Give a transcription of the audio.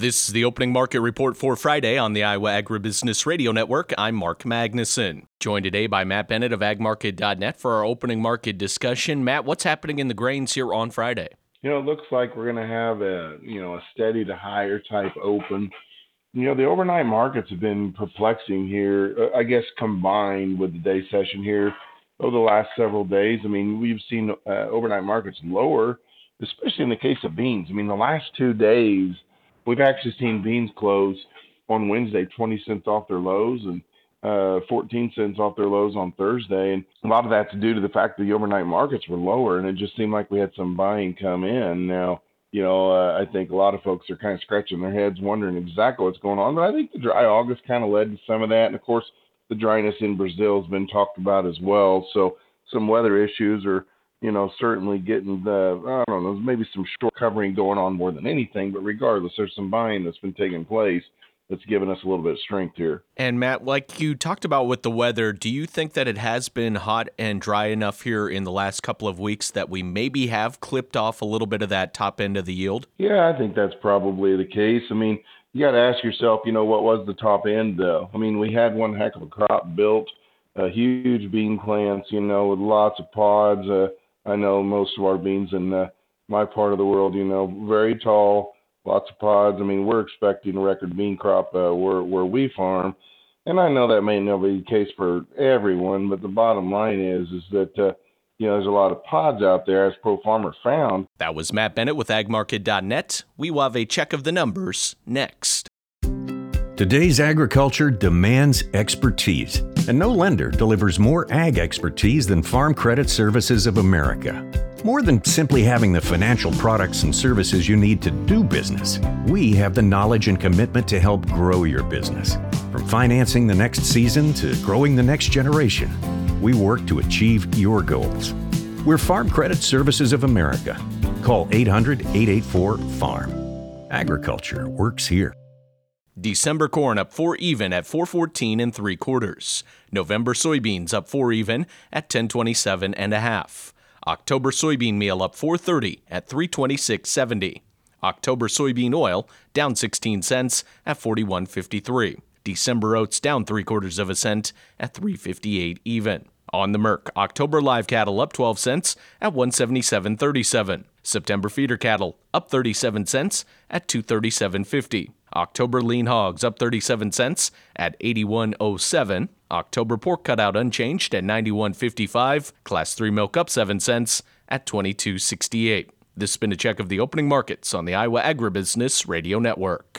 This is the opening market report for Friday on the Iowa Agribusiness Radio Network. I'm Mark Magnuson. Joined today by Matt Bennett of agmarket.net for our opening market discussion. Matt, what's happening in the grains here on Friday? It looks like we're going to have a steady to higher type open. The overnight markets have been perplexing here, I guess, combined with the day session here over the last several days. We've seen overnight markets lower, especially in the case of beans. The last 2 days, we've actually seen beans close on Wednesday 20 cents off their lows and 14 cents off their lows on Thursday. And a lot of that's due to the fact that the overnight markets were lower, and it just seemed like we had some buying come in. Now, I think a lot of folks are kind of scratching their heads wondering exactly what's going on. But I think the dry August kind of led to some of that. And, of course, the dryness in Brazil has been talked about as well. So some weather issues are certainly getting maybe some short covering going on more than anything. But regardless, there's some buying that's been taking place that's given us a little bit of strength here. And Matt, like you talked about with the weather, do you think that it has been hot and dry enough here in the last couple of weeks that we maybe have clipped off a little bit of that top end of the yield? Yeah, I think that's probably the case. You got to ask yourself, what was the top end, though? We had one heck of a crop built, huge bean plants, with lots of pods. I know most of our beans in my part of the world, very tall, lots of pods. We're expecting a record bean crop where we farm. And I know that may not be the case for everyone, but the bottom line is that, there's a lot of pods out there, as Pro Farmer found. That was Matt Bennett with agmarket.net. We will have a check of the numbers next. Today's agriculture demands expertise, and no lender delivers more ag expertise than Farm Credit Services of America. More than simply having the financial products and services you need to do business, we have the knowledge and commitment to help grow your business. From financing the next season to growing the next generation, we work to achieve your goals. We're Farm Credit Services of America. Call 800-884-FARM. Agriculture works here. December corn up 4 even at 414 3/4. November soybeans up 4 even at 1027 1/2. October soybean meal up 430 at 326.70. October soybean oil down 16 cents at 41.53. December oats down 3/4 cent at 358 even. On the Merc, October live cattle up 12 cents at 177.37. September feeder cattle up 37 cents at 237.50. October lean hogs up 37 cents at 81.07. October pork cutout unchanged at 91.55. Class 3 milk up 7 cents at 22.68. This has been a check of the opening markets on the Iowa Agribusiness Radio Network.